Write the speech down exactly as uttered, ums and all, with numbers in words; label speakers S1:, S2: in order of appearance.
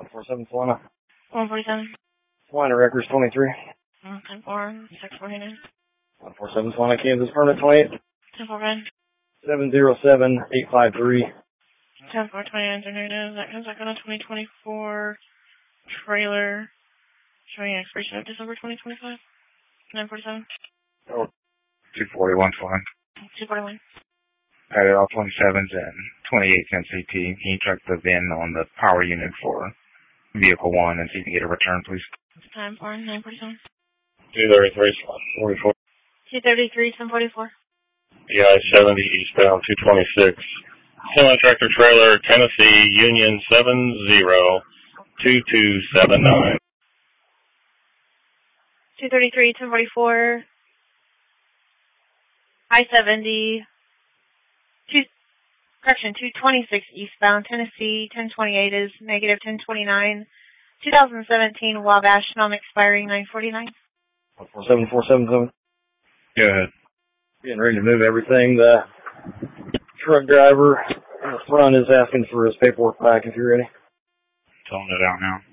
S1: one four seven Solana.
S2: one forty-seven.
S1: Solana records twenty-three.
S2: ten four, six forty-nine.
S1: one four seven Solana, Kansas, permit twenty-eight.
S2: ten four nine.
S1: seven zero seven eight five three.
S2: ten four twenty-nine generated. That comes back on a twenty twenty-four trailer showing expiration of December twenty twenty-five. nine forty-seven.
S3: Oh, two forty-one Solana.
S2: two forty-one.
S3: Added all twenty-sevens and twenty-eights N C P. Can you check the V I N on the power unit for vehicle one and see if you can get a return, please?
S2: Time for nine forty-seven.
S4: two thirty-three, forty-four.
S2: two thirty-three, ten forty-four.
S4: E I seventy eastbound two twenty-six. Semi tractor trailer, Tennessee Union seven zero two two seven nine.
S2: two thirty-three, ten forty-four. I seventy. Two, correction, two twenty-six eastbound Tennessee. ten twenty-eight is negative ten twenty-nine. twenty seventeen Wabash, non-expiring nine forty-nine.
S1: one four seven four seven seven.
S3: Go ahead.
S1: Getting ready to move everything. The truck driver in the front is asking for his paperwork back if you're ready.
S3: Telling it out now.